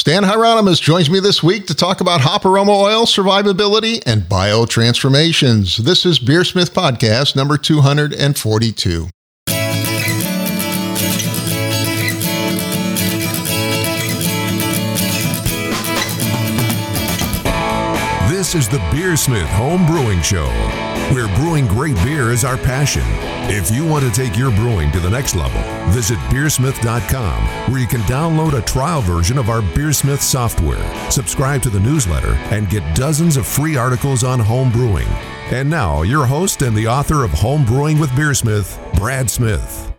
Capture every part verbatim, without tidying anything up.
Stan Hieronymus joins me this week to talk about hop aroma oil survivability and biotransformations. This is Beersmith Podcast number two hundred forty-two. This is the Beersmith Home Brewing Show, where brewing great beer is our passion. If you want to take your brewing to the next level, visit beersmith dot com, where you can download a trial version of our Beersmith software, subscribe to the newsletter, and get dozens of free articles on home brewing. And now, your host and the author of Home Brewing with Beersmith, Brad Smith.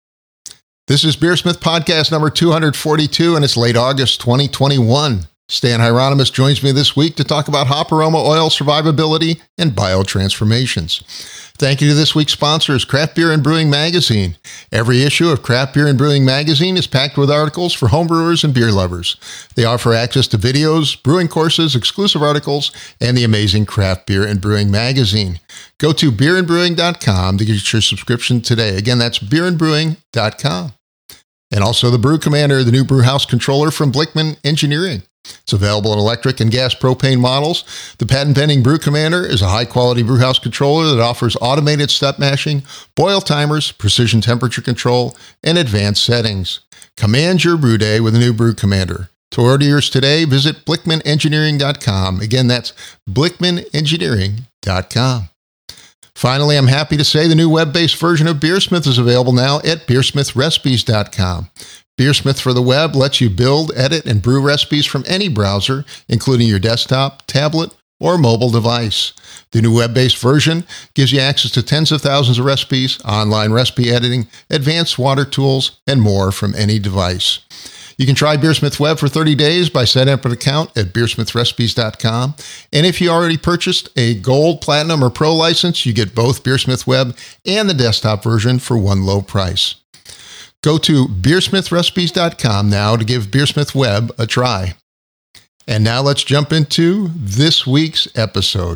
This is Beersmith Podcast number two hundred forty-two, and it's late August twenty twenty-one. Stan Hieronymus joins me this week to talk about hop aroma oil survivability and biotransformations. Thank you to this week's sponsors, Craft Beer and Brewing Magazine. Every issue of Craft Beer and Brewing Magazine is packed with articles for homebrewers and beer lovers. They offer access to videos, brewing courses, exclusive articles, and the amazing Craft Beer and Brewing Magazine. Go to beer and brewing dot com to get your subscription today. Again, that's beer and brewing dot com. And also the Brew Commander, the new brew house controller from Blickman Engineering. It's available in electric and gas propane models. The patent-pending Brew Commander is a high-quality brewhouse controller that offers automated step mashing, boil timers, precision temperature control, and advanced settings. Command your brew day with the new Brew Commander. To order yours today, visit blickman engineering dot com. Again, that's blickman engineering dot com. Finally, I'm happy to say the new web-based version of Beersmith is available now at beersmith recipes dot com. Beersmith for the web lets you build, edit, and brew recipes from any browser, including your desktop, tablet, or mobile device. The new web-based version gives you access to tens of thousands of recipes, online recipe editing, advanced water tools, and more from any device. You can try Beersmith Web for thirty days by setting up an account at beersmith recipes dot com. And if you already purchased a Gold, Platinum, or Pro license, you get both Beersmith Web and the desktop version for one low price. Go to beersmith recipes dot com now to give Beersmith Web a try. And now let's jump into this week's episode.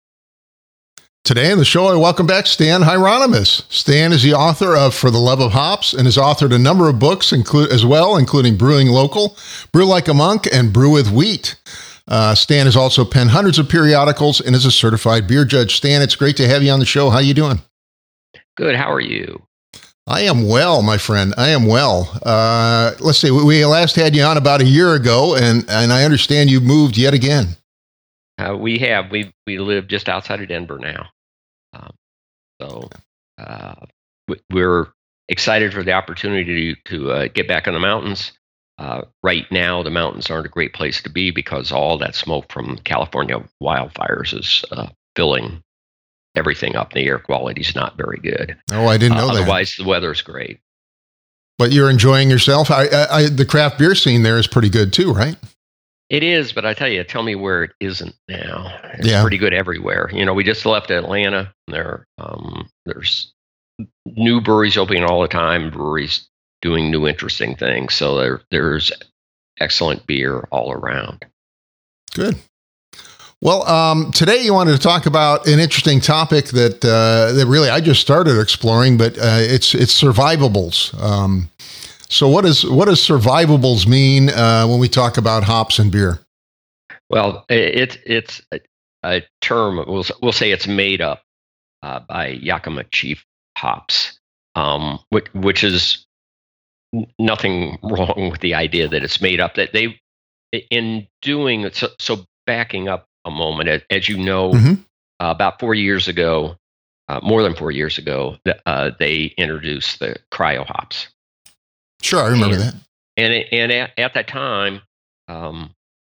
Today on the show, I welcome back Stan Hieronymus. Stan is the author of For the Love of Hops and has authored a number of books include, as well, including Brewing Local, Brew Like a Monk, and Brew with Wheat. Uh, Stan has also penned hundreds of periodicals and is a certified beer judge. Stan, it's great to have you on the show. How you doing? Good. How are you? I am well, my friend. I am well. Uh, let's see. We, we last had you on about a year ago, and, and I understand you moved yet again. Uh, we have. We we live just outside of Denver now. Um, so uh, we're excited for the opportunity to, to uh, get back in the mountains. Uh, right now, the mountains aren't a great place to be because all that smoke from California wildfires is uh, filling everything up. The air quality is not very good. Oh, I didn't know uh, that. Otherwise, the weather's great. But you're enjoying yourself. I, I, I, the craft beer scene there is pretty good too, right? It is, but I tell you, tell me where it isn't now. It's yeah. pretty good everywhere. You know, we just left Atlanta. There, um, there's new breweries opening all the time. Breweries doing new interesting things. So there, there's excellent beer all around. Good. Well, um, today you wanted to talk about an interesting topic that uh, that really I just started exploring, but uh, it's it's survivables. Um, so what is what does survivables mean uh, when we talk about hops and beer? Well, it, it's a, a term. We'll we'll say it's made up uh, by Yakima Chief hops, um, which, which is nothing wrong with the idea that it's made up. That they, in doing so, so backing up a moment, as you know, mm-hmm. uh, about four years ago, uh, more than four years ago, uh, they introduced the cryo hops. Sure, I remember and, that. And and at, at that time, um,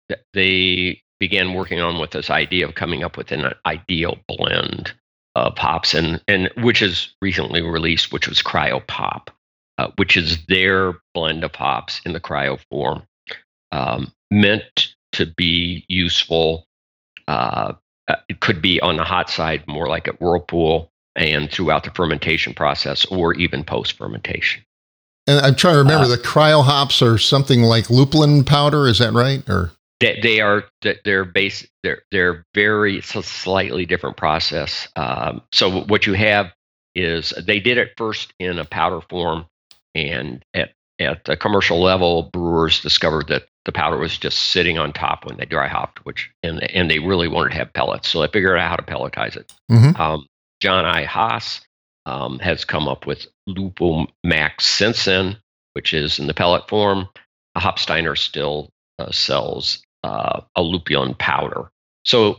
they began working on with this idea of coming up with an ideal blend of hops, and and which is recently released, which was Cryo Pop, uh, which is their blend of hops in the cryo form, um, meant to be useful. Uh, it could be on the hot side, more like at Whirlpool, and throughout the fermentation process, or even post-fermentation. And I'm trying to remember, uh, the cryo hops are something like lupulin powder. Is that right? Or they, they are they're base they're they're very it's a slightly different process. Um, so what you have is they did it first in a powder form, and at at the commercial level, brewers discovered that the powder was just sitting on top when they dry hopped, which and and they really wanted to have pellets, so they figured out how to pelletize it. Mm-hmm. Um, John I. Haas um, has come up with Lupomax since then, which is in the pellet form. Hopsteiner still uh, sells uh, a lupulin powder. So,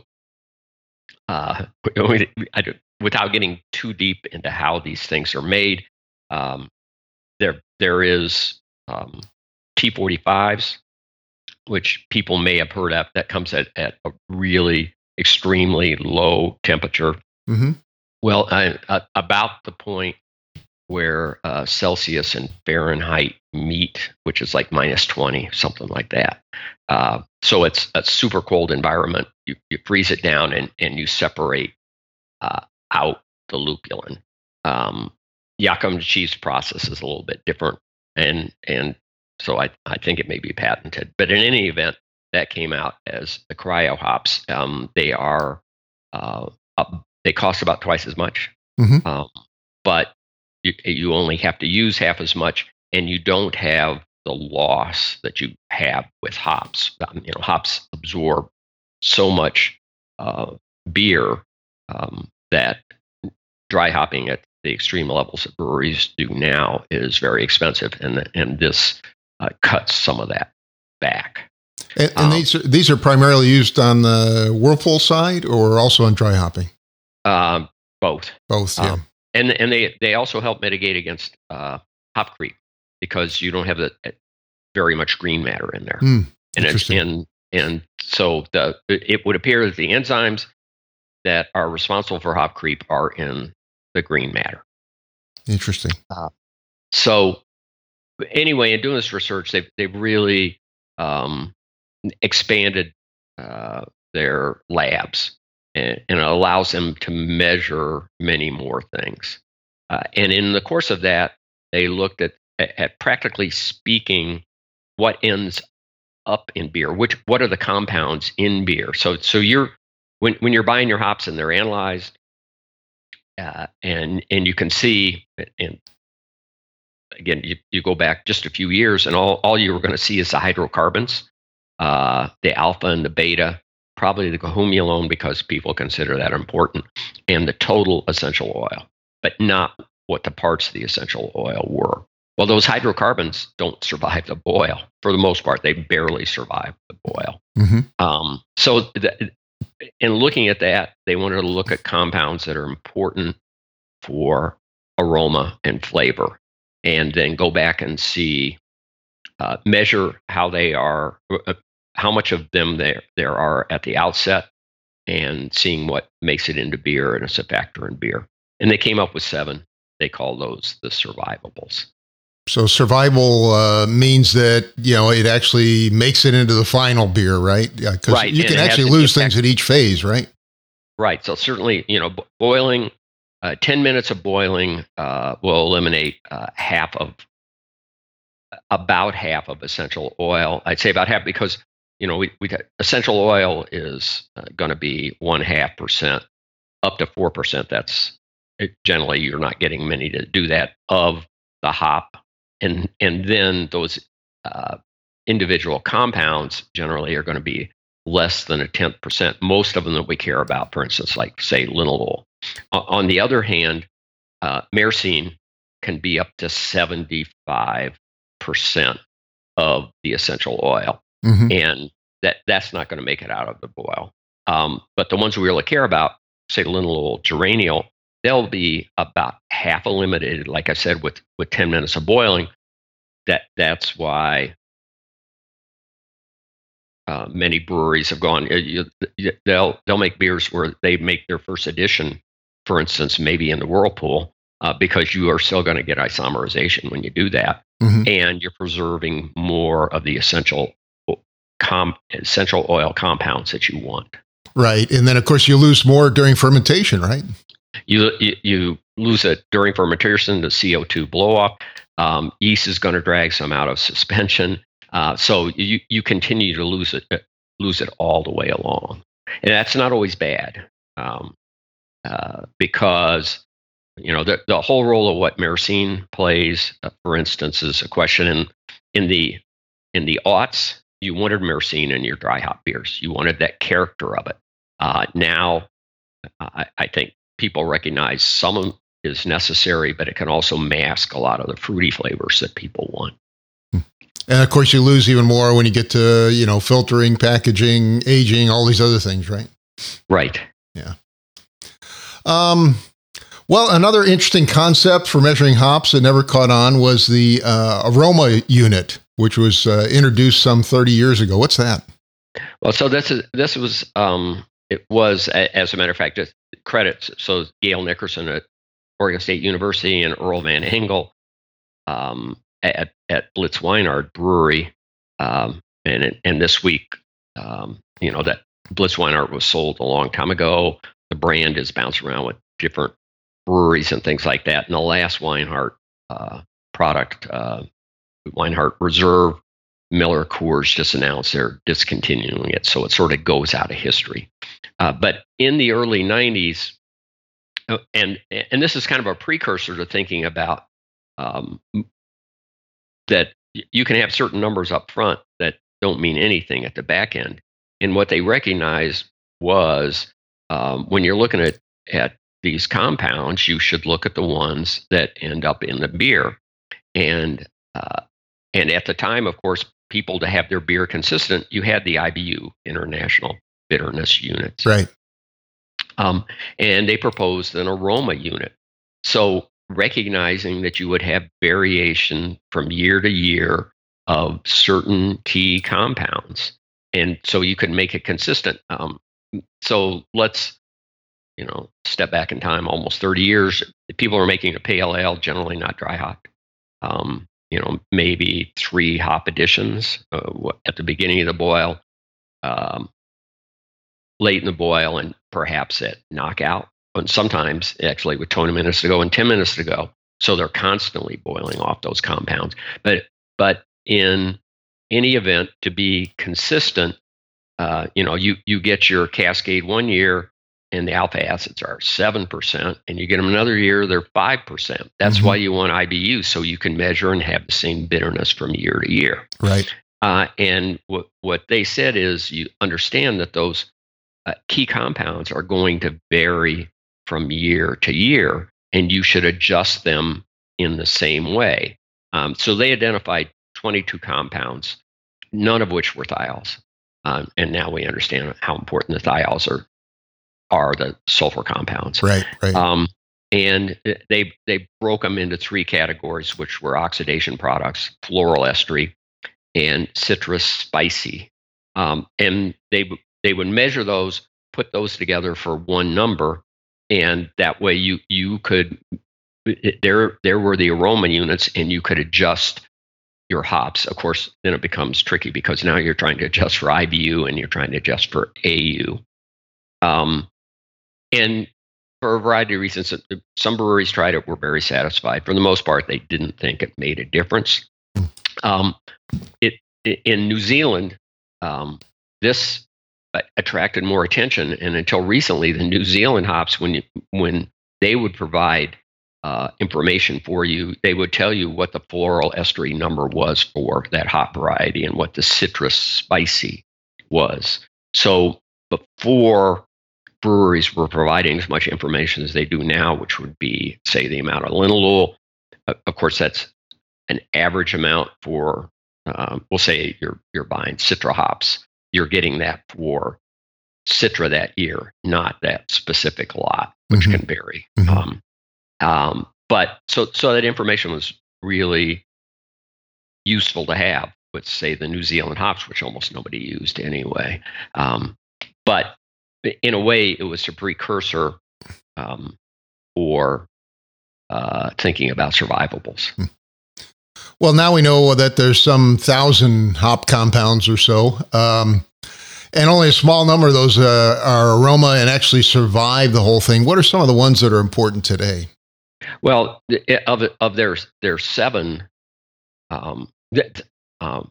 uh, without getting too deep into how these things are made, um, there there is um, T forty-fives, which people may have heard of, that comes at, at a really extremely low temperature. Mm-hmm. Well, I, uh, about the point where uh, Celsius and Fahrenheit meet, which is like minus twenty, something like that. Uh, so it's a super cold environment. You, you freeze it down and, and you separate uh, out the lupulin. Um, Yakima cheese process is a little bit different, and and so I, I think it may be patented. But in any event, that came out as the cryo hops. Um, they are uh, up, they cost about twice as much, Mm-hmm. um, but you, you only have to use half as much, and you don't have the loss that you have with hops. Um, you know, hops absorb so much uh, beer um, that dry hopping at the extreme levels that breweries do now is very expensive, and and this uh, cuts some of that back. And, and Um, these are, these are primarily used on the Whirlpool side, or also on dry hopping. Um, both. Both, yeah. Um, and and they, they also help mitigate against uh, hop creep, because you don't have the, very much green matter in there. Hmm, and, it, interesting. and and so the it would appear that the enzymes that are responsible for hop creep are in the green matter. Interesting. So anyway, in doing this research, they've they've really um, expanded uh, their labs, and, and it allows them to measure many more things. Uh, and in the course of that, they looked at, at practically speaking, what ends up in beer, which what are the compounds in beer. So so you're when when you're buying your hops and they're analyzed, uh, and and you can see, and again, you, you go back just a few years, and all, all you were going to see is the hydrocarbons, uh, the alpha and the beta, probably the cohumulone, because people consider that important, and the total essential oil, but not what the parts of the essential oil were. Well, those hydrocarbons don't survive the boil. For the most part, they barely survive the boil. Mm-hmm. Um, so the, in looking at that, they wanted to look at compounds that are important for aroma and flavor, and then go back and see, uh, measure how they are, uh, how much of them there, there are at the outset, and seeing what makes it into beer and it's a factor in beer. And they came up with seven. They call those the survivables. So survival uh, means that, you know, it actually makes it into the final beer, right? Yeah, because Right, you and can it has actually an lose impact. things at each phase, right? Right. So certainly, you know, bo- boiling, uh, ten minutes of boiling uh, will eliminate uh, half of, about half of essential oil. I'd say about half, because, you know, we, we got, essential oil is uh, going to be one half percent up to four percent. That's it, generally you're not getting many to do that of the hop. And, and then those uh, individual compounds generally are going to be less than a tenth percent. Most of them that we care about, for instance, like say linalool. Uh, on the other hand, uh, myrcene can be up to seventy-five percent of the essential oil, Mm-hmm. and that that's not going to make it out of the boil. Um, but the ones we really care about, say linalool, geraniol, they'll be about half eliminated. Like I said, with with ten minutes of boiling, that that's why uh, many breweries have gone. uh, You, you, they'll they'll make beers where they make their first edition, for instance, maybe in the Whirlpool, uh, because you are still going to get isomerization when you do that, Mm-hmm. and you're preserving more of the essential com- essential oil compounds that you want. Right. And then, of course, you lose more during fermentation, right? You you, you lose it during fermentation, the C O two blow off. Um, yeast is going to drag some out of suspension, uh, so you you continue to lose it lose it all the way along, and that's not always bad, um, uh, because you know the the whole role of what myrcene plays, uh, for instance, is a question in in the in the aughts. you wanted myrcene in your dry hop beers. You wanted that character of it. Uh, now, I, I think people recognize some is necessary, but it can also mask a lot of the fruity flavors that people want. And of course, you lose even more when you get to, you know, filtering, packaging, aging, all these other things, right? Right. Yeah. Um, well, another interesting concept for measuring hops that never caught on was the uh, aroma unit, which was uh, introduced some thirty years ago. What's that? Well, so this is this was um, it was as a matter of fact, just credits. So Gail Nickerson at Oregon State University and Earl Van Engel um, at at Blitz Weinard Brewery, um, and and this week, um, you know, that Blitz Weinard was sold a long time ago. The brand is bounced around with different breweries and things like that. And the last Weinhardt uh, product, uh, Weinhardt Reserve, Miller Coors just announced they're discontinuing it, so it sort of goes out of history. Uh, but in the early nineties, uh, and and this is kind of a precursor to thinking about um, that you can have certain numbers up front that don't mean anything at the back end. And what they recognized was um, when you're looking at, at these compounds, you should look at the ones that end up in the beer. And uh, and at the time, of course, people to have their beer consistent, you had the I B U, International Bitterness Units. Right. Um, and they proposed an aroma unit. So recognizing that you would have variation from year to year of certain key compounds. And so you could make it consistent. Um, so let's, you know, step back in time almost thirty years. People are making a pale ale, generally not dry hop. Um, you know, maybe three hop additions uh, at the beginning of the boil, um, late in the boil, and perhaps at knockout. And sometimes actually with twenty minutes to go and ten minutes to go. So they're constantly boiling off those compounds. But but in any event, to be consistent, uh, you know, you you get your Cascade one year and the alpha acids are seven percent, and you get them another year, they're five percent. That's mm-hmm. why you want I B U, so you can measure and have the same bitterness from year to year. Right. Uh, and what what they said is you understand that those uh, key compounds are going to vary from year to year, and you should adjust them in the same way. Um, so they identified twenty-two compounds, none of which were thiols. Um, and now we understand how important the thiols are, are the sulfur compounds. Right, right. Um, and they they broke them into three categories, which were oxidation products, floral estery, and citrus spicy. Um, and they they would measure those, put those together for one number, and that way you you could it, there there were the aroma units, and you could adjust your hops. Of course, then it becomes tricky because now you're trying to adjust for I B U and you're trying to adjust for A U. Um, and for a variety of reasons, some breweries tried it, were very satisfied. For the most part, they didn't think it made a difference. Um, it, it in New Zealand, um, this attracted more attention, and until recently, the New Zealand hops, when you, when they would provide uh, information for you, they would tell you what the floral estery number was for that hop variety and what the citrus spicy was. So before breweries were providing as much information as they do now, which would be, say, the amount of linalool. Uh, of course, that's an average amount for, um, we'll say you're you're buying Citra hops. You're getting that for Citra that year, not that specific lot, which mm-hmm. can vary. Mm-hmm. Um, um, but so so that information was really useful to have with, say, the New Zealand hops, which almost nobody used anyway. Um, but in a way, it was a precursor um, for uh, thinking about survivables. Well, now we know that there's some thousand hop compounds or so, um, and only a small number of those uh, are aroma and actually survive the whole thing. What are some of the ones that are important today? Well, of of their their seven, um, that, um,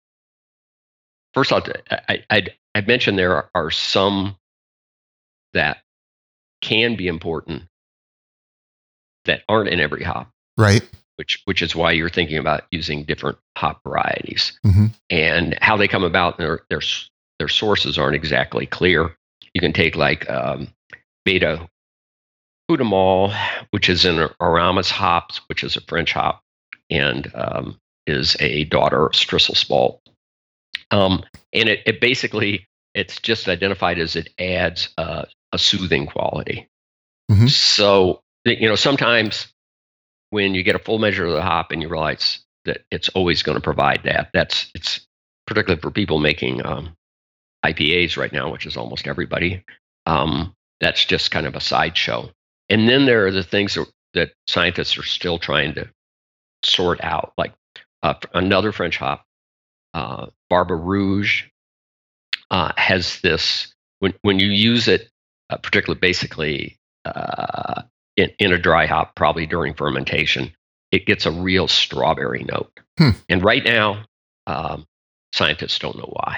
first off, I, I I mentioned there are, are some that can be important that aren't in every hop. Right. which which is why you're thinking about using different hop varieties. Mm-hmm. And how they come about, their their their sources aren't exactly clear. You can take like um, Beta Hudemol, which is an Aramis hops, which is a French hop, and um, is a daughter of Strisselspalt. Um, and it, it basically, it's just identified as it adds uh, a soothing quality. Mm-hmm. So, you know, sometimes when you get a full measure of the hop and you realize that it's always going to provide that, that's, it's particularly for people making um, I P As right now, which is almost everybody. Um, that's just kind of a sideshow. And then there are the things that, that scientists are still trying to sort out, like uh, another French hop, uh, Barbe Rouge, uh, has this, when, when you use it, uh, particularly basically uh, in, in a dry hop, probably during fermentation, it gets a real strawberry note. Hmm. And right now, um, scientists don't know why.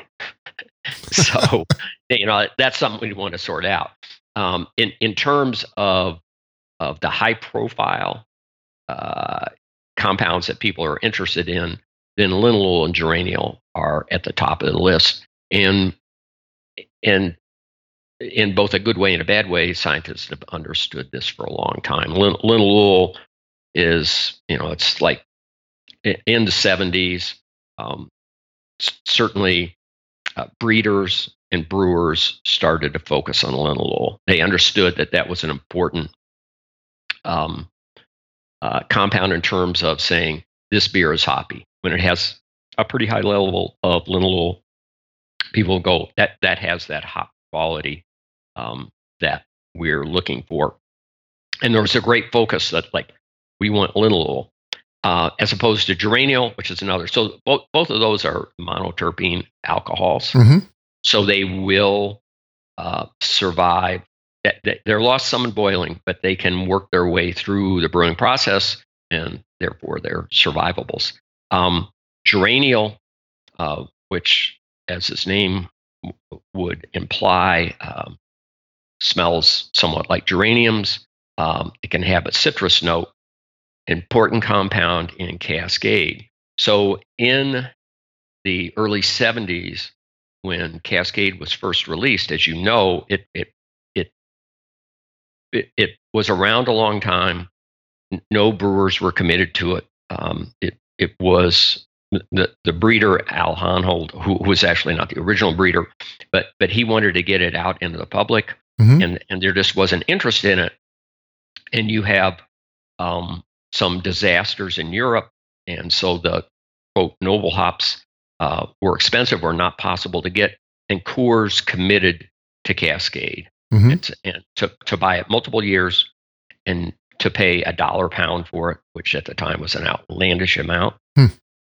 So, you know, that's something we want to sort out. Um, in, in terms of, of the high profile uh, compounds that people are interested in, then linalool and geraniol are at the top of the list. And, and in both a good way and a bad way, scientists have understood this for a long time. Lin, linalool is, you know, it's like in the seventies, um, certainly uh, breeders and brewers started to focus on linalool. They understood that that was an important um, uh, compound in terms of saying this beer is hoppy. When it has a pretty high level of linalool, people go, that that has that hop quality um, that we're looking for. And there was a great focus that, like, we want linalool uh, as opposed to geraniol, which is another. So both both of those are monoterpene alcohols. Mm-hmm. So they will uh, survive. They're lost some in boiling, but they can work their way through the brewing process, and therefore they're survivables. Um, geraniol, uh, which, as its name w- would imply, um, smells somewhat like geraniums. Um, it can have a citrus note, important compound in Cascade. So in the early seventies, when Cascade was first released, as you know, it it it it, it was around a long time. No brewers were committed to it. Um, it it was the the breeder Al Hanhold, who was actually not the original breeder, but but he wanted to get it out into the public, mm-hmm. and and there just wasn't interest in it. And you have um, some disasters in Europe, and so the quote noble hops uh, were expensive or not possible to get, and Coors committed to Cascade mm-hmm. and, to, and to to buy it multiple years and to pay a dollar a pound for it, which at the time was an outlandish amount. Hmm.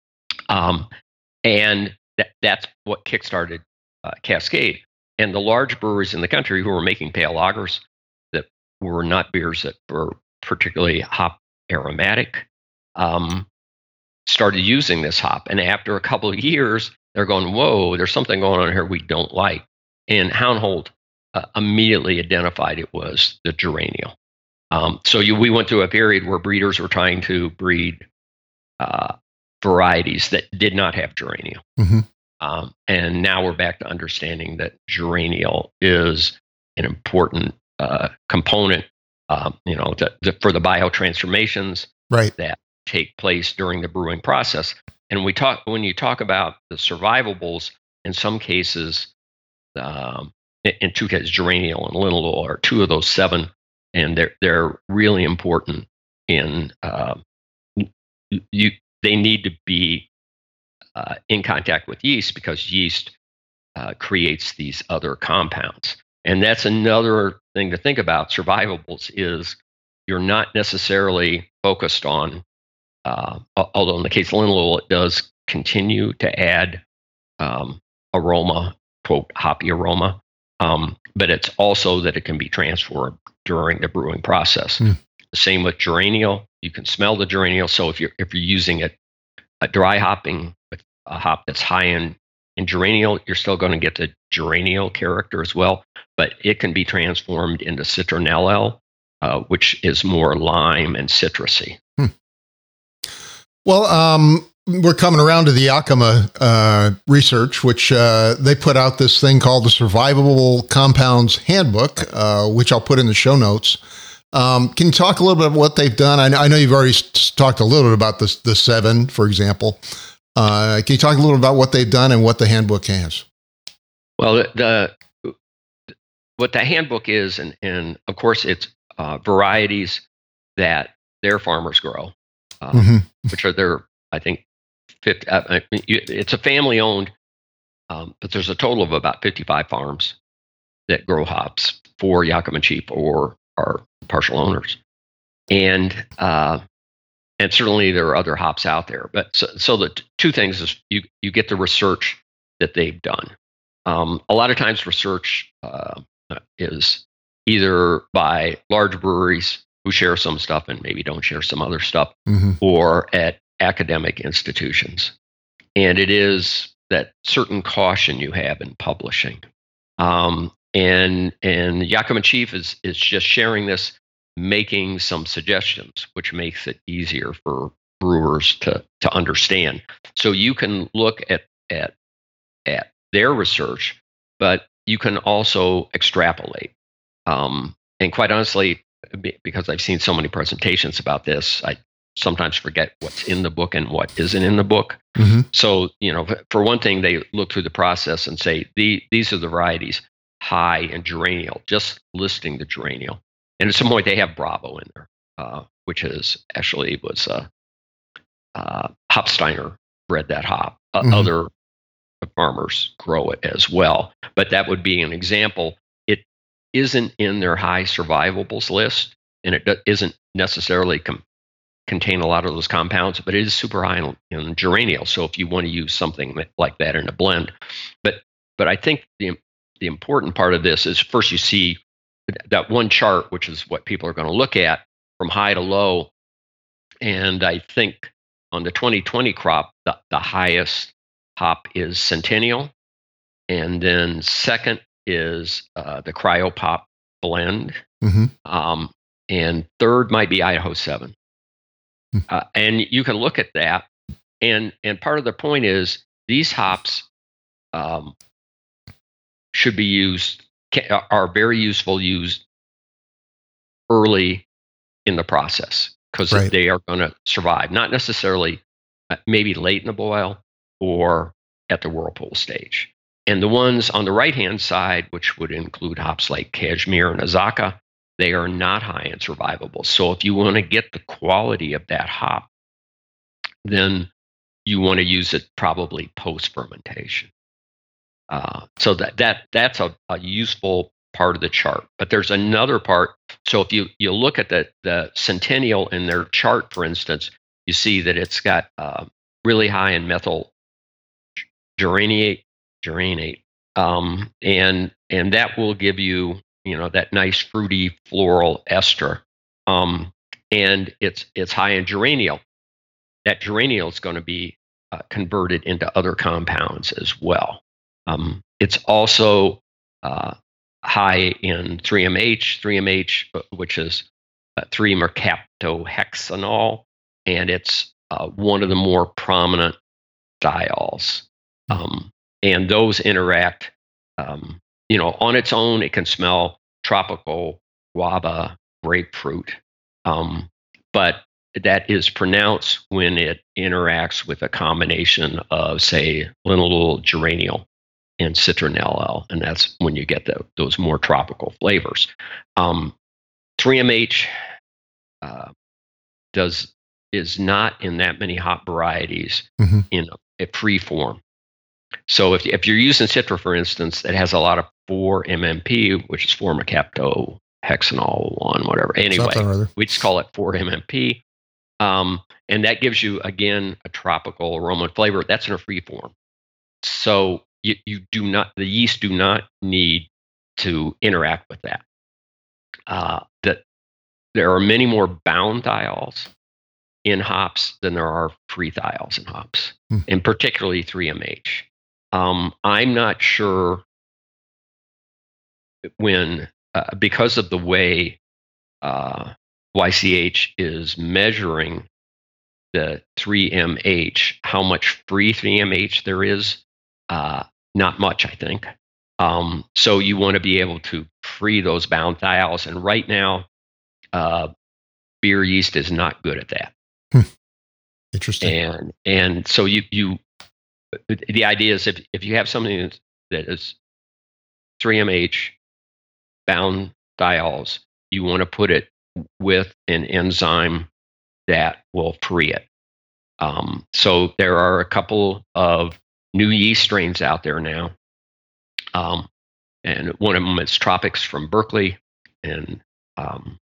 Um, and that, that's what kickstarted uh, Cascade. And the large breweries in the country who were making pale lagers that were not beers that were particularly hop aromatic um, started using this hop. And after a couple of years, they're going, whoa, there's something going on here we don't like. And Hanhold uh, immediately identified it was the geraniol. Um, so you, we went through a period where breeders were trying to breed uh, varieties that did not have geraniol. Mm-hmm. Um, and now we're back to understanding that geraniol is an important uh, component, um, you know, to, to, for the biotransformations right. that take place during the brewing process. And we talk when you talk about the survivables, in some cases, um, in, in two cases, geraniol and linalool are two of those seven. And they're they're really important in uh, you. They need to be uh, in contact with yeast because yeast uh, creates these other compounds, and that's another thing to think about. Survivables is you're not necessarily focused on, uh, although in the case of linalool, it does continue to add um, aroma, quote hoppy aroma, um, but it's also that it can be transformed during the brewing process. Mm. The same with geraniol. You can smell the geraniol. So if you're if you're using it a dry hopping with a hop that's high in, in geraniol, you're still going to get the geraniol character as well, but it can be transformed into citronellal, uh, which is more lime and citrusy. Hmm. Well, um, we're coming around to the Yakima uh, research, which uh, they put out this thing called the Survivable Compounds Handbook, uh, which I'll put in the show notes. Um, can you talk a little bit about what they've done? I know, I know you've already s- talked a little bit about this, the seven, for example. Uh, can you talk a little about what they've done and what the handbook has? Well, the, the what the handbook is, and, and of course, it's uh, varieties that their farmers grow, um, mm-hmm. which are their, I think, fifty, uh, it's a family-owned, um, but there's a total of about fifty-five farms that grow hops for Yakima Chief or are partial owners, and uh, and certainly there are other hops out there. But so, so the t- two things is you you get the research that they've done. Um, a lot of times, research uh, is either by large breweries who share some stuff and maybe don't share some other stuff, mm-hmm. or at academic institutions. And it is that certain caution you have in publishing. Um, and and Yakima Chief is is just sharing this, making some suggestions, which makes it easier for brewers to to understand. So you can look at at at their research, but you can also extrapolate. Um, and quite honestly, because I've seen so many presentations about this, I sometimes forget what's in the book and what isn't in the book. Mm-hmm. So, you know, for one thing, they look through the process and say, the, these are the varieties high in geraniol, just listing the geraniol. And at some point, they have Bravo in there, uh, which is actually was uh, uh, Hopsteiner bred that hop. Uh, mm-hmm. Other farmers grow it as well. But that would be an example. It isn't in their high survivables list, and it isn't necessarily com- contain a lot of those compounds, but it is super high in, in geraniol. So if you want to use something like that in a blend, but but I think the the important part of this is first you see that one chart, which is what people are going to look at from high to low, and I think on the twenty twenty crop, the, the highest hop is Centennial, and then second is uh, the Cryopop blend, mm-hmm. um, and third might be Idaho seven. Mm-hmm. Uh, and you can look at that, and and part of the point is these hops um, should be used, are very useful used early in the process because right. they are going to survive, not necessarily uh, maybe late in the boil or at the whirlpool stage. And the ones on the right-hand side, which would include hops like Cashmere and Azaka, they are not high in survivables. So if you want to get the quality of that hop, then you want to use it probably post-fermentation. Uh, so that that that's a, a useful part of the chart. But there's another part. So if you, you look at the, the Centennial in their chart, for instance, you see that it's got uh, really high in methyl geraniate, geraniate, um, and and that will give you, you know, that nice fruity floral ester, um, and it's it's high in geraniol. That geraniol is going to be uh, converted into other compounds as well. Um, it's also uh, high in three M H, three M H, which is uh, three mercaptohexanol, and it's uh, one of the more prominent diols. Um, and those interact, um, you know, on its own, it can smell tropical guava, grapefruit, um, but that is pronounced when it interacts with a combination of, say, linalool, geraniol, and citronellal, and that's when you get the, those more tropical flavors. Um, three M H uh, does is not in that many hop varieties mm-hmm. in a, a free form. So if if you're using Citra, for instance, it has a lot of four M M P, which is four mercaptohexanol one, whatever. Anyway, we just call it four M M P. Um, and that gives you, again, a tropical aroma and flavor. That's in a free form. So you, you do not, the yeast do not need to interact with that. Uh, that there are many more bound thiols in hops than there are free thiols in hops, hmm. and particularly three M H. Um, I'm not sure when, uh, because of the way uh, Y C H is measuring the three M H. How much free three M H there is? Uh, not much, I think. Um, so you want to be able to free those bound thiols. And right now, uh, beer yeast is not good at that. Hmm. Interesting. And and so you you the idea is if if you have something that is three M H bound thiols, you want to put it with an enzyme that will free it. Um, so there are a couple of new yeast strains out there now. Um, and one of them is Tropics from Berkeley, and um,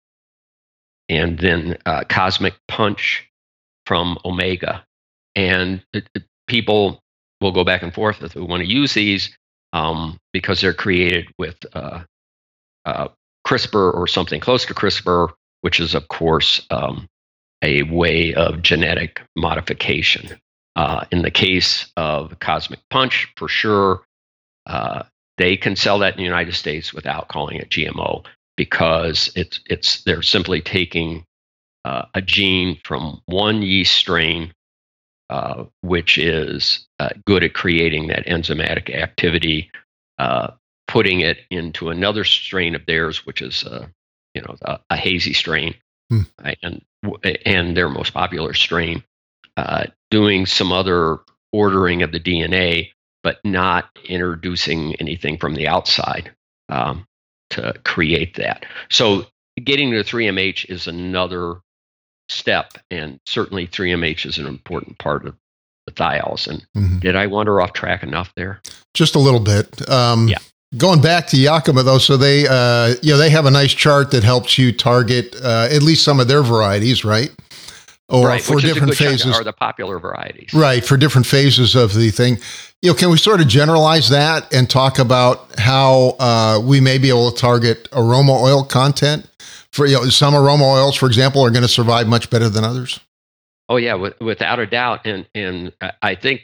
and then uh, Cosmic Punch from Omega. And it, it, people will go back and forth if they want to use these um, because they're created with uh, uh, CRISPR or something close to CRISPR, which is, of course, um, a way of genetic modification. Uh, in the case of Cosmic Punch, for sure, uh, they can sell that in the United States without calling it G M O because it's it's they're simply taking uh, a gene from one yeast strain, uh, which is uh, good at creating that enzymatic activity, uh, putting it into another strain of theirs, which is uh, you know a, a hazy strain, hmm. and and their most popular strain, uh, doing some other ordering of the D N A, but not introducing anything from the outside um, to create that. So getting to three M H is another step, and certainly three M H is an important part of the thiols. And mm-hmm. Did I wander off track enough there? Just a little bit. Um, yeah. Going back to Yakima, though, so they, uh, you know, they have a nice chart that helps you target uh, at least some of their varieties, right? Or right, for which different is a good phases, are the popular varieties. Right, for different phases of the thing. You know, can we sort of generalize that and talk about how uh, we may be able to target aroma oil content? For you know, some aroma oils, for example, are going to survive much better than others. Oh yeah, with, without a doubt, and and I think,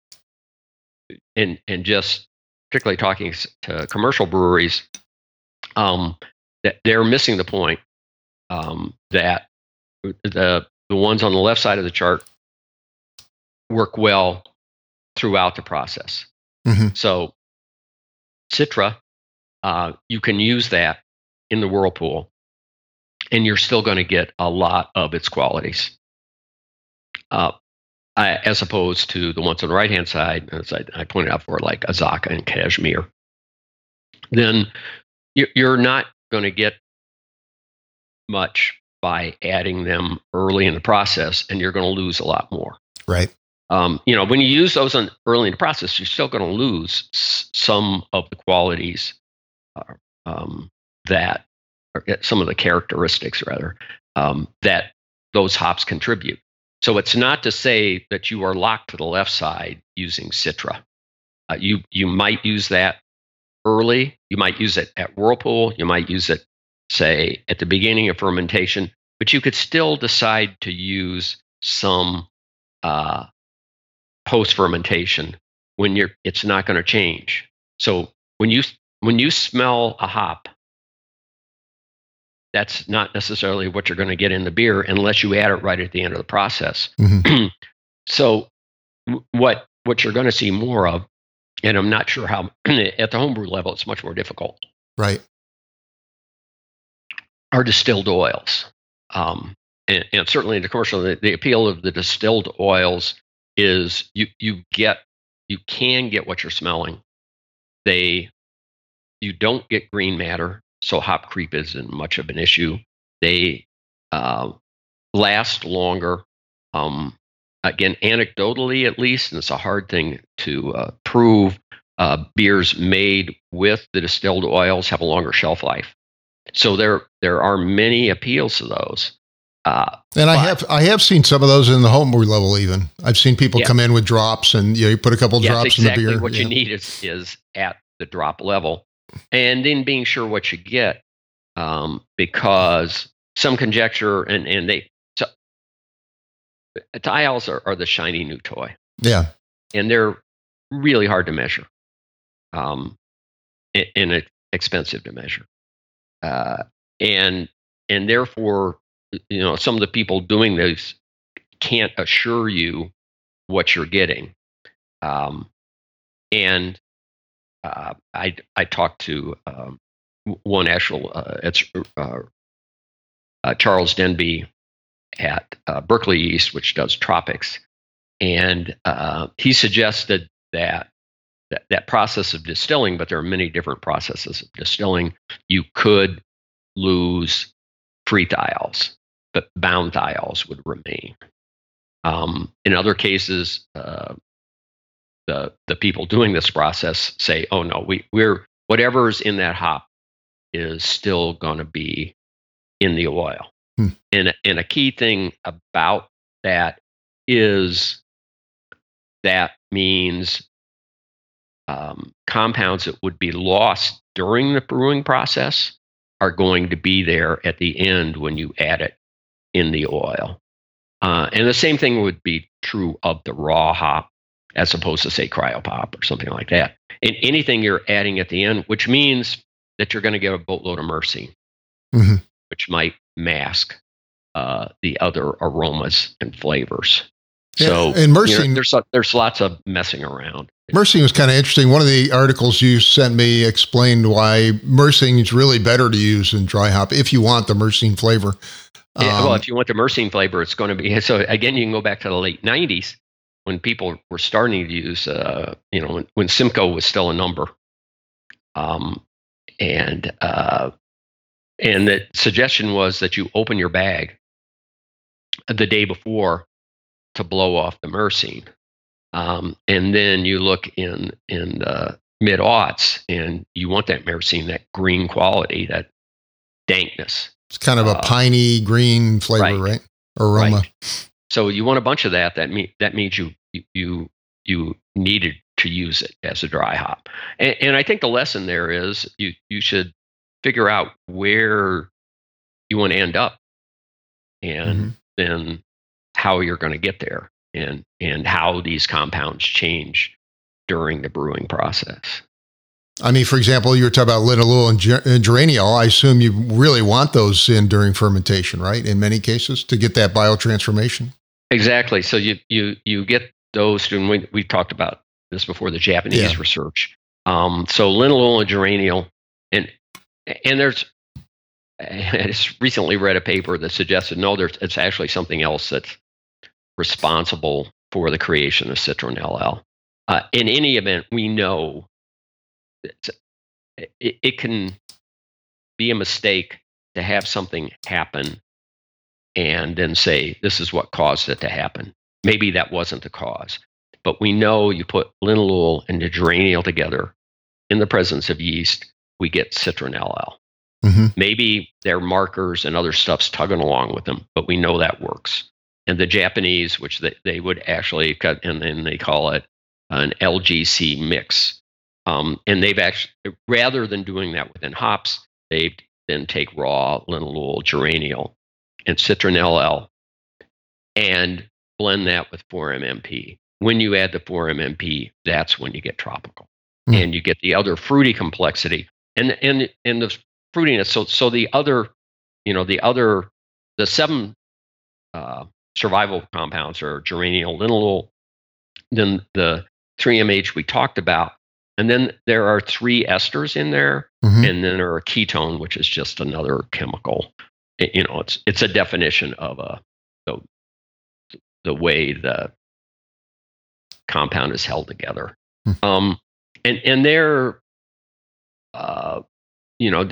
and and just particularly talking to commercial breweries, um, that they're missing the point um, that the the ones on the left side of the chart work well throughout the process. Mm-hmm. So Citra, uh, you can use that in the whirlpool, and you're still going to get a lot of its qualities, uh, I, as opposed to the ones on the right-hand side, as I, I pointed out for like Azacca and Cashmere. Then you're not going to get much by adding them early in the process, and you're going to lose a lot more. Right. Um, you know, when you use those on, early in the process, you're still going to lose s- some of the qualities uh, um, that, or some of the characteristics, rather, um, that those hops contribute. So it's not to say that you are locked to the left side using Citra. Uh, you you might use that early. You might use it at whirlpool. You might use it, say, at the beginning of fermentation, but you could still decide to use some uh, post-fermentation when you're. It's not going to change. So when you when you smell a hop, that's not necessarily what you're going to get in the beer unless you add it right at the end of the process. Mm-hmm. So what what you're going to see more of, and I'm not sure how at the homebrew level, it's much more difficult. Right. Are distilled oils. Um, and, and certainly the commercial, the, the appeal of the distilled oils is you you get you can get what you're smelling. They you don't get green matter, so hop creep isn't much of an issue. They uh, last longer. Um, again, anecdotally at least, and it's a hard thing to uh, prove, uh, beers made with the distilled oils have a longer shelf life. So there there are many appeals to those. Uh, and I have I have seen some of those in the homebrew level even. I've seen people yeah. come in with drops, and you know, you put a couple yes, drops exactly in the beer. What yeah. you need is is at the drop level, and then being sure what you get, um, because some conjecture and and they so thiols are, are the shiny new toy. Yeah, and they're really hard to measure, um, and, and expensive to measure, uh, and and therefore, you know, some of the people doing those can't assure you what you're getting. Um, and uh, I I talked to um, one actual uh, it's uh, uh, Charles Denby at uh, Berkeley Yeast, which does tropics, and uh, he suggested that, that that process of distilling, but there are many different processes of distilling. You could lose free thiols, but bound thiols would remain. Um, in other cases, uh, the the people doing this process say, "Oh no, we we're whatever's in that hop is still going to be in the oil." Hmm. And and a key thing about that is that means um, compounds that would be lost during the brewing process are going to be there at the end when you add it in the oil. Uh, and the same thing would be true of the raw hop, as opposed to, say, cryopop or something like that. And anything you're adding at the end, which means that you're going to get a boatload of myrcene, mm-hmm. which might mask uh, the other aromas and flavors. Yeah, so and myrcene, you know, there's there's lots of messing around. Myrcene was kind of interesting. One of the articles you sent me explained why myrcene is really better to use in dry hop if you want the myrcene flavor. Um, yeah, well, if you want the myrcene flavor, it's going to be so. Again, you can go back to the late nineties when people were starting to use, uh, you know, when, when Simcoe was still a number, um, and uh, and the suggestion was that you open your bag the day before to blow off the myrcene. Um, and then you look in in the mid aughts, and you want that myrcene, that green quality, that dankness. It's kind of a uh, piney green flavor, right? right? Aroma. Right. So you want a bunch of that. That mean that means you you you needed to use it as a dry hop. And, and I think the lesson there is you you should figure out where you want to end up, and mm-hmm. then how you're going to get there. And and how these compounds change during the brewing process. I mean, for example, you were talking about linalool and, ger- and geraniol. I assume you really want those in during fermentation, right? In many cases, to get that biotransformation. Exactly. So you you you get those. And we we talked about this before, the Japanese yeah. research. Um, so linalool and geraniol, and and there's. I just recently read a paper that suggested no, there's it's actually something else that's responsible for the creation of citronellal. Uh, in any event, we know that it, it can be a mistake to have something happen and then say, this is what caused it to happen. Maybe that wasn't the cause. But we know you put linalool and geraniol together in the presence of yeast, we get citronellal. Mm-hmm. Maybe their markers and other stuff's tugging along with them, but we know that works. And the Japanese, which they, they would actually cut, and then they call it an L G C mix. Um, and they've actually, rather than doing that within hops, they then take raw linalool, geraniol, and citronellal and blend that with four M M P. When you add the four M M P, that's when you get tropical. Mm. And you get the other fruity complexity. And and and the fruitiness. So so the other, you know, the other, the seven uh, survival compounds are geraniol, linalool, then the three M H we talked about, and then there are three esters in there, mm-hmm. and then there are a ketone, which is just another chemical. It, you know, it's it's a definition of a the, the way the compound is held together. Mm-hmm. Um, and and they're, uh, you know,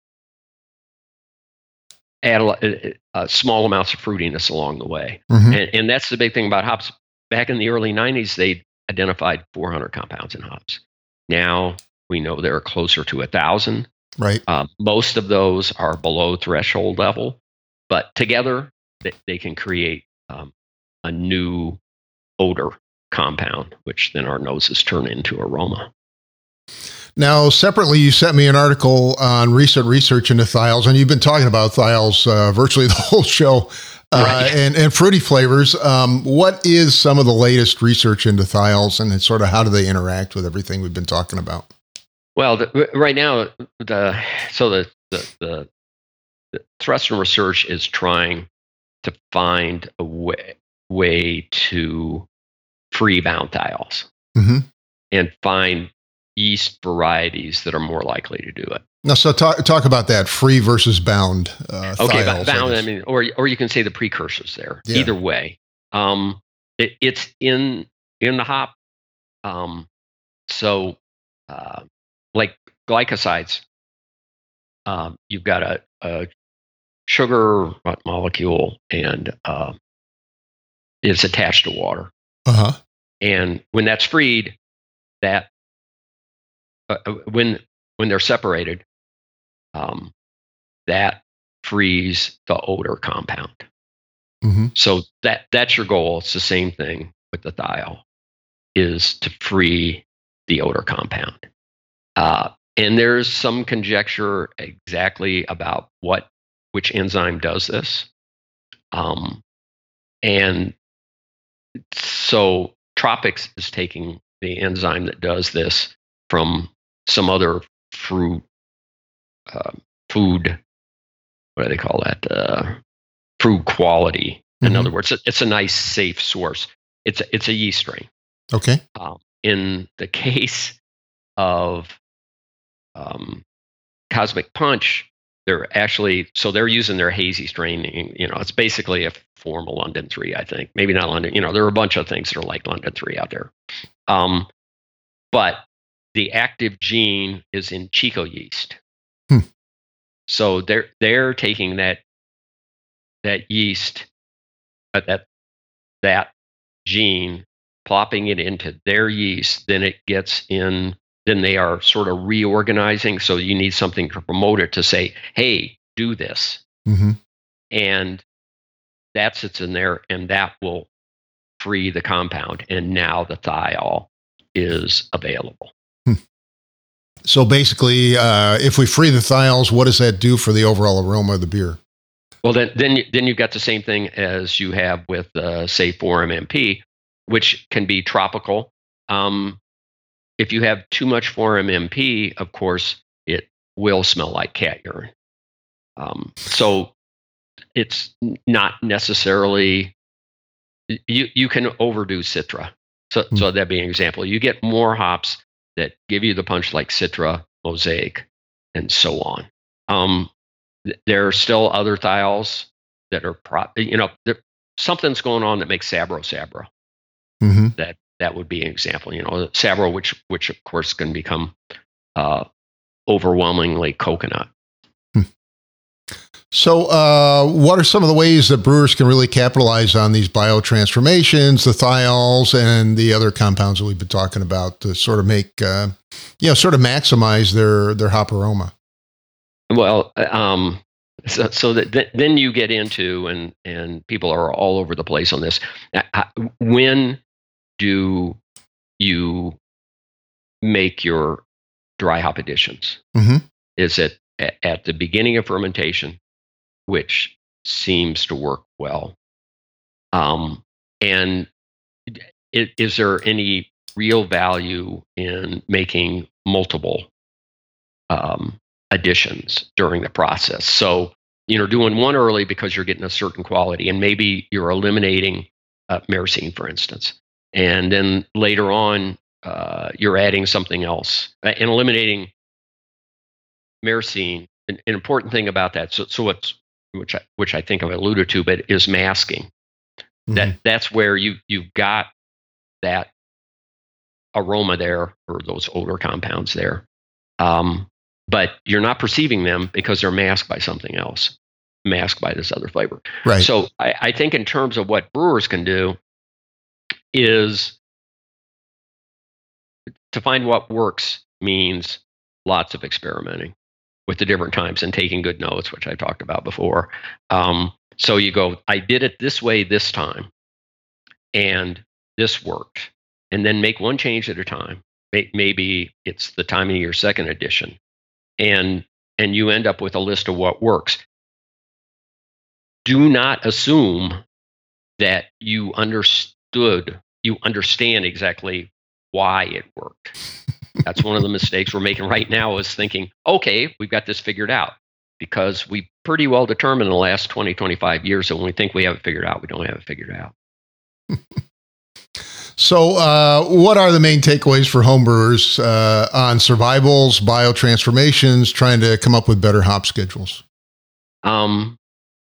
add a, a small amounts of fruitiness along the way. Mm-hmm. And, and that's the big thing about hops. Back in the early nineties, they identified four hundred compounds in hops. Now we know there are closer to one thousand. Right. Um, most of those are below threshold level, but together they, they can create um, a new odor compound, which then our noses turn into aroma. Now, separately, you sent me an article on recent research into thiols, and you've been talking about thiols uh, virtually the whole show, uh, right. and, and fruity flavors. Um, what is some of the latest research into thiols, and sort of how do they interact with everything we've been talking about? Well, the, right now, the so the, the the the thrust in research is trying to find a way way to free bound thiols Mm-hmm. and find yeast varieties that are more likely to do it. Now, so talk talk about that free versus bound. Uh, Okay, thiols, bound. I I guess. mean, or or you can say the precursors there. Yeah. Either way, um, it, it's in in the hop. Um, so, uh, like glycosides, um, you've got a, a sugar molecule, and uh, it's attached to water. Uh huh. And when that's freed, that uh, when when they're separated, um, that frees the odor compound. Mm-hmm. So that that's your goal. It's the same thing with the thiol, is to free the odor compound. Uh, and there's some conjecture exactly about what which enzyme does this. Um, and so Tropics is taking the enzyme that does this from some other fruit, uh, food, what do they call that? Uh, food quality. In Mhm. other words, it- it's a nice, safe source. It's a, it's a yeast strain. Okay. Um, in the case of um, Cosmic Punch, they're actually, so they're using their hazy strain. You know, it's basically a form of London three, I think. Maybe not London. You know, there are a bunch of things that are like London three out there. Um, but the active gene is in Chico yeast. Hmm. So they're they're taking that that yeast, uh, that that gene, plopping it into their yeast. Then it gets in. Then they are sort of reorganizing. So you need something to promote it to say, "Hey, do this," Mm-hmm. and that sits in there, and that will free the compound. And now the thiol is available. So basically, uh, if we free the thiols, what does that do for the overall aroma of the beer? Well, then, then, you- then you've got the same thing as you have with, uh, say, four M M P, which can be tropical. Um, if you have too much four M M P, of course, it will smell like cat urine. Um, so it's not necessarily, you you can overdo Citra. So Hmm. so that'd be an example. You get more hops that give you the punch like Citra, Mosaic, and so on. Um, th- there are still other thiols that are, pro- you know, there, something's going on that makes Sabro Sabro. Mm-hmm. That that would be an example. You know, Sabro, which which of course can become uh, overwhelmingly coconut. So, uh, what are some of the ways that brewers can really capitalize on these biotransformations, the thiols, and the other compounds that we've been talking about to sort of make, uh, you know, sort of maximize their their hop aroma? Well, um, so, so that th- then you get into, and and people are all over the place on this. Uh, uh, When do you make your dry hop additions? Mm-hmm. Is it a- at the beginning of fermentation, which seems to work well? Um, and i- is there any real value in making multiple um, additions during the process? So, you know, doing one early because you're getting a certain quality, and maybe you're eliminating uh, myrcene, for instance, and then later on uh, you're adding something else uh, and eliminating myrcene. An, an important thing about that, so, so what's which I, which I think I've alluded to, but is masking. Mm-hmm. That that's where you you've got that aroma there, or those odor compounds there. Um, but you're not perceiving them because they're masked by something else, masked by this other flavor. Right. So I, I think in terms of what brewers can do is to find what works means lots of experimenting with the different times and taking good notes, which I talked about before. Um, so you go, I did it this way this time, and this worked. And then make one change at a time. May- Maybe it's the time of your second edition, and and you end up with a list of what works. Do not assume that you understood, you understand exactly why it worked. That's one of the mistakes we're making right now, is thinking, okay, we've got this figured out, because we pretty well determined in the last twenty, twenty-five years that when we think we have it figured out, we don't have it figured out. So, uh, what are the main takeaways for homebrewers uh, on survivals, biotransformations, trying to come up with better hop schedules? Um,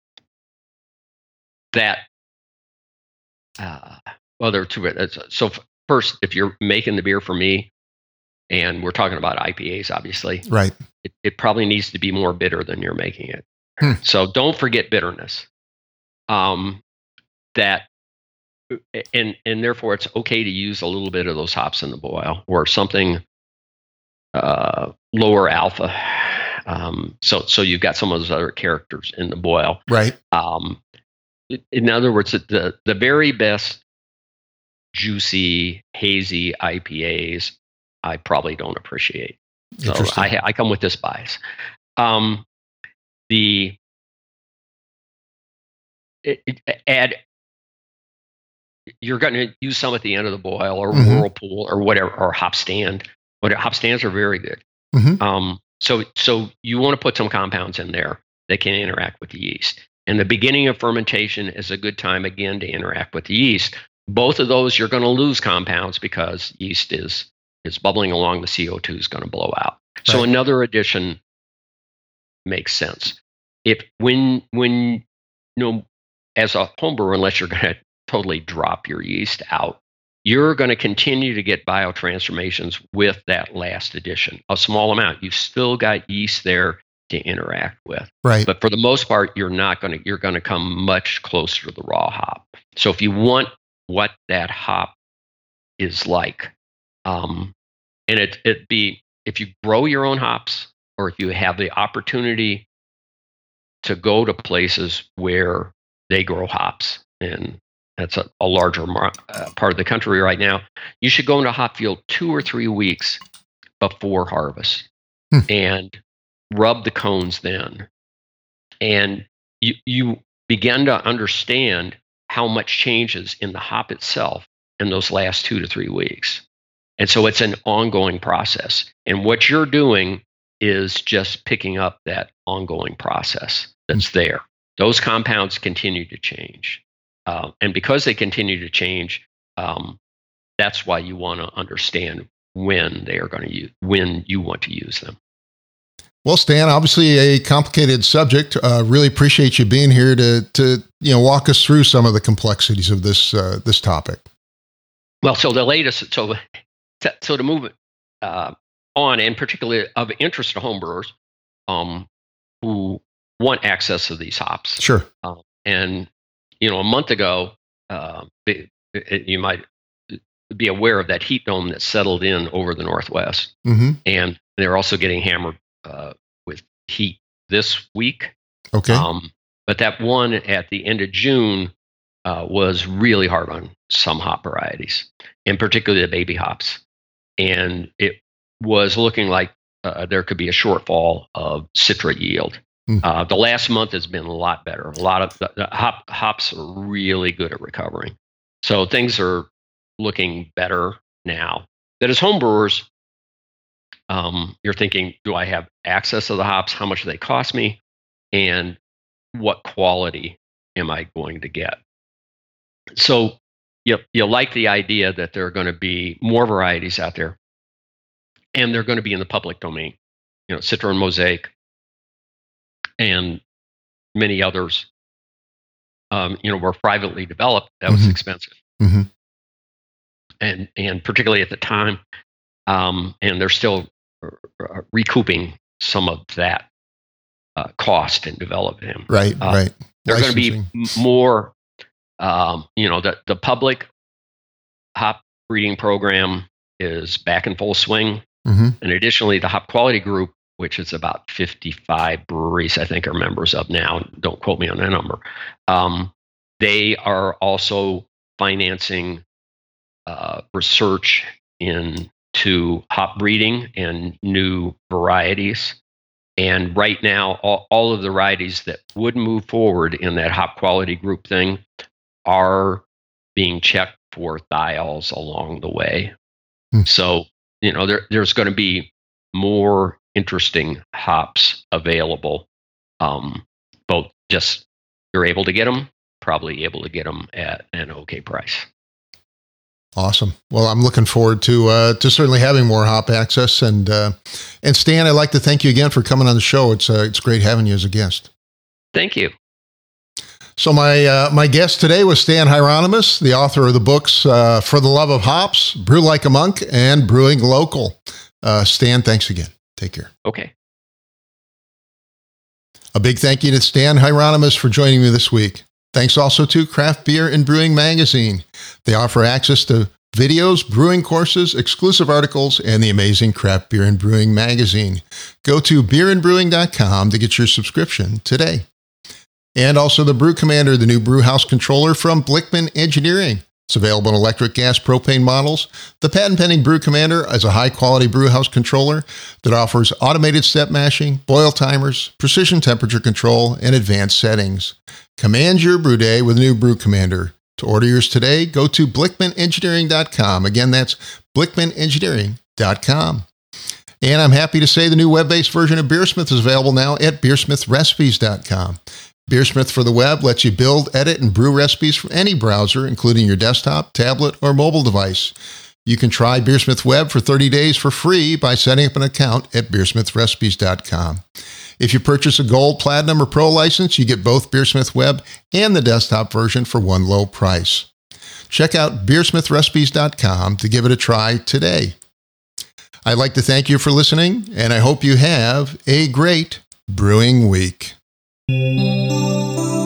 that, uh, well, there are two. So, first, if you're making the beer for me, and we're talking about I P As, obviously, right? It, it probably needs to be more bitter than you're making it. Hmm. So, don't forget bitterness. Um, that. And and therefore, it's okay to use a little bit of those hops in the boil or something uh, lower alpha. Um, so so you've got some of those other characters in the boil, right? Um, in other words, the the very best juicy hazy I P As, I probably don't appreciate. So I I come with this bias. Um, the it, it, add. You're going to use some at the end of the boil or mm-hmm. whirlpool or whatever, or hop stand. But hop stands are very good. Mm-hmm. Um, so, so you want to put some compounds in there that can interact with the yeast. And the beginning of fermentation is a good time again to interact with the yeast. Both of those, you're going to lose compounds because yeast is is bubbling along. The C O two is going to blow out. Right. So another addition makes sense. If when when you know, as a homebrewer, unless you're going to totally drop your yeast out, you're going to continue to get biotransformations with that last addition. A small amount. You've still got yeast there to interact with. Right. But for the most part, you're not going to, you're going to come much closer to the raw hop. So if you want what that hop is like, um, and it, it be, if you grow your own hops, or if you have the opportunity to go to places where they grow hops, and that's a, a larger uh, part of the country right now, you should go into a hop field two or three weeks before harvest hmm. and rub the cones then. And you, you begin to understand how much changes in the hop itself in those last two to three weeks. And so it's an ongoing process. And what you're doing is just picking up that ongoing process that's hmm. there. Those compounds continue to change. Uh, and because they continue to change, um, that's why you want to understand when they are going to use, when you want to use them. Well, Stan, obviously a complicated subject. Uh, really appreciate you being here to to you know walk us through some of the complexities of this uh, this topic. Well, so the latest, so so to move uh, on, and particularly of interest to homebrewers um, who want access to these hops. Sure. Uh, and You know, a month ago, uh, it, it, you might be aware of that heat dome that settled in over the Northwest. Mm-hmm. And they're also getting hammered uh, with heat this week. Okay. Um, but that one at the end of June uh, was really hard on some hop varieties, and particularly the baby hops. And it was looking like uh, there could be a shortfall of Citra yield. Uh, the last month has been a lot better. A lot of the, the hop, hops are really good at recovering. So things are looking better now. That as homebrewers, um, you're thinking, do I have access to the hops? How much do they cost me? And what quality am I going to get? So you, you like the idea that there are going to be more varieties out there, and they're going to be in the public domain. You know, Citra and Mosaic, and many others, um, you know, were privately developed. That was mm-hmm. expensive, mm-hmm. and and particularly at the time, um, and they're still r- recouping some of that uh, cost in developing them. Right, uh, right. They're going to be more, um, you know, the the public hop breeding program is back in full swing, mm-hmm. and additionally, the Hop Quality Group, which is about fifty-five breweries, I think, are members of now. Don't quote me on that number. Um, they are also financing uh, research into hop breeding and new varieties. And right now, all, all of the varieties that would move forward in that Hop Quality Group thing are being checked for thiols along the way. Hmm. So, you know, there, there's going to be more interesting hops available. Um, both just you're able to get them, probably able to get them at an okay price. Awesome. Well, I'm looking forward to uh, to certainly having more hop access. And uh, and Stan, I'd like to thank you again for coming on the show. It's uh, it's great having you as a guest. Thank you. So my uh, my guest today was Stan Hieronymus, the author of the books uh, For the Love of Hops, Brew Like a Monk, and Brewing Local. Uh, Stan, thanks again. Take care. Okay. A big thank you to Stan Hieronymus for joining me this week. Thanks also to Craft Beer and Brewing Magazine. They offer access to videos, brewing courses, exclusive articles, and the amazing Craft Beer and Brewing Magazine. Go to beer and brewing dot com to get your subscription today. And also the Brew Commander, the new brew house controller from Blickman Engineering. It's available in electric, gas, propane models. The patent-pending Brew Commander is a high-quality brew house controller that offers automated step mashing, boil timers, precision temperature control, and advanced settings. Command your brew day with the new Brew Commander. To order yours today, go to blickman engineering dot com. Again, that's blickman engineering dot com. And I'm happy to say the new web-based version of Beersmith is available now at beersmith recipes dot com. Beersmith for the web lets you build, edit, and brew recipes from any browser, including your desktop, tablet, or mobile device. You can try Beersmith Web for thirty days for free by setting up an account at beersmith recipes dot com. If you purchase a Gold, Platinum, or Pro license, you get both Beersmith Web and the desktop version for one low price. Check out beersmith recipes dot com to give it a try today. I'd like to thank you for listening, and I hope you have a great brewing week.